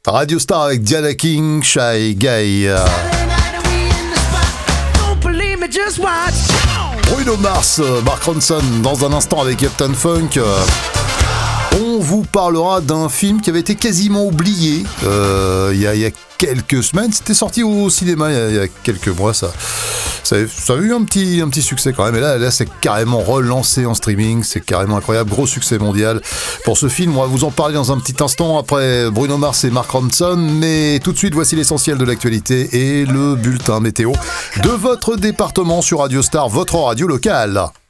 Radio Star avec Diana King, Shy Guy. Bruno Mars, Mark Ronson, dans un instant avec Captain Funk. On vous parlera d'un film qui avait été quasiment oublié il y a quelques semaines. C'était sorti au cinéma il y a quelques mois. Ça a eu un petit succès quand même. Et là c'est carrément relancé en streaming. C'est carrément incroyable. Gros succès mondial pour ce film. On va vous en parler dans un petit instant après Bruno Mars et Mark Ronson. Mais tout de suite, voici l'essentiel de l'actualité et le bulletin météo de votre département sur Radio Star, votre radio locale.